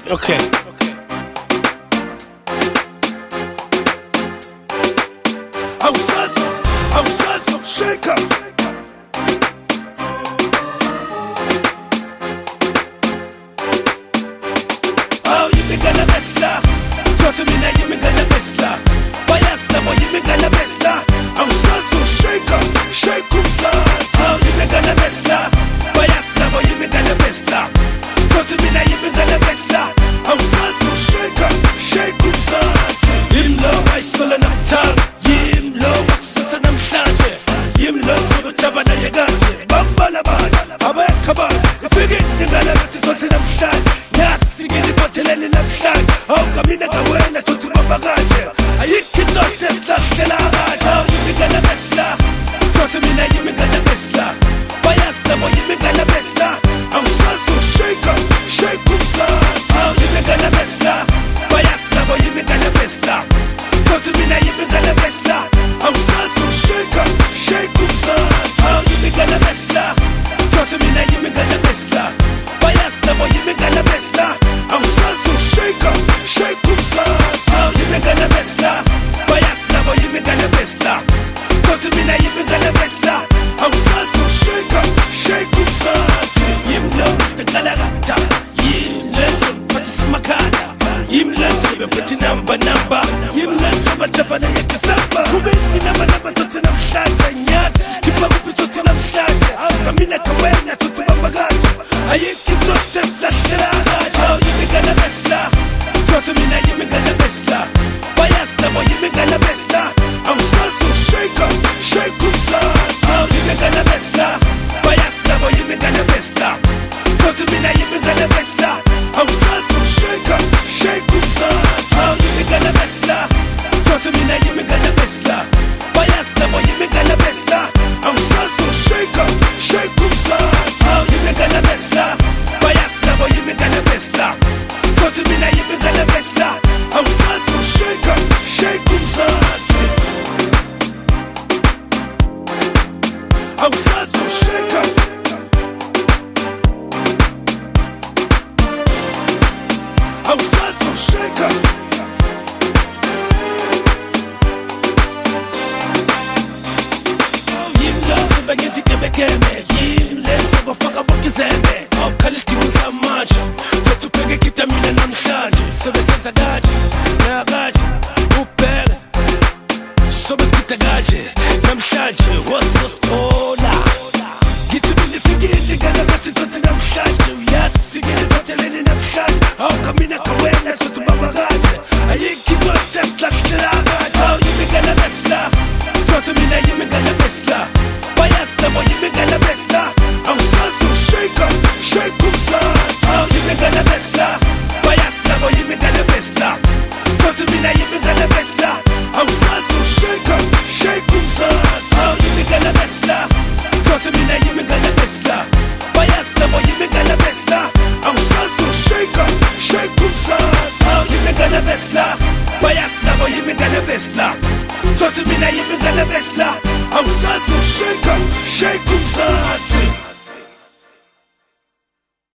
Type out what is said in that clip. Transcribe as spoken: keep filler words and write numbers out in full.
Okay. Awusaso, awusaso, shake up. Oh, you be gonna besta. Talk to me now, you be gonna besta. Bayasta, boy, you be gonna besta. Awusaso, shake up, shake up, son. Oh, you be gonna besta. Bayasta, boy, you be gonna besta. Talk to me now, you be gonna besta. Awusaso, shake up, shake up, son. Imlo, I solo na tongue. Yimlo, waksa na mshanje. Yimlo, solo chava na yagaje. Bamba la bada, abe kabada. Ifigi, ningala basi tote na mshanje. Nyasi, gini potelele na mshanje. Oh, kamina kawena, tutu mabagaje. Ayiki tote, slashke la agaje. Oh, yimi gana besla. Tote mina, yimi gana besla. Bayasta, boy, yimi gana besla. Awusaso, shake up, shake up, son. Oh, yimi gana besla. Bayasta, boy, yimi gana besla. Tote mina, yimi gana besla. Awusaso, shake up, shake up, son. Oh, yimi gana besla. Tote mina, yimi gana besla. Bayasta, boy, yimi gana besla. Awusaso, shake up, shake up, son. Oh, yimi gana besla. Bayasta, boy, yimi gana besla. Tote mina, yimi gana besla. Awusaso, shake up, shake up, son. Yimlo, Mister Galagata. Yimlo, Patis Makada. Yimlo, Sibe Pati Namba Namba. Yimlo, Saba Javana Yakasaba. Kubeni Namba Namba Tote na mshanja. Nyasi, Kipa Kupi Tote na mshanja. Kamina Kawena Tote Babagaja. Ayiki Tote Slashke la agaja. Oh, yimi gana besla. Tote mina, yimi gana besla. Bayasta, boy, yimi gana besla. Awusaso, shake up, shake up, son. Oh, yimi gana besla. Bayasta, boy, yimi gana besla. Tote mina, yimi gana besla. Awusaso, shake up, shake up, son. Oh, yimi gana besla. Tote mina, yimi gana besla. Bayasta, boy, yimi gana besla. Awusaso, shake up, shake up, son. Oh, yimi gana besla. Bayasta, boy, yimi gana besla. Tote mina, yimi gana besla. Awusaso, shake up, shake up, son. Awusaso, shake up. Awusaso, shake up. Oh, yimlo, sibe ngezi keme keme. Yimle, sibe faka boki zembe. Oh, kaliski musa macho. Totu pege kita mina na mshanje. Sibe senza gaje, na gaje, upere. Sibe skita gaje, na mshanje. Waso stola. Gitu bili figi indi gana basi tote na mshanje. Yasi gini tote leni na mshanje. Oh, kamina kawena tote babagaje. Ayiki tote slashke la agaje. Oh, yimi gana besla. Tote mina, yimi gana besla. Bayasta, boy, yimi gana besla. Awusaso, shake up, shake up, son. Oh, yimi gana besla. Bayasta, boy, yimi gana besla. Tote mina, yimi gana besla. Awusaso, shake up, shake up, son. Oh, yimi gana besla. Tote mina, yimi gana besla. Bayasta, boy, yimi gana besla. Awusaso, shake up, shake up, son. Oh, yimi gana besla. Bayasta, boy, yimi gana besla. Tote mina, yimi gana besla. Awusaso, shake up, shake up, son.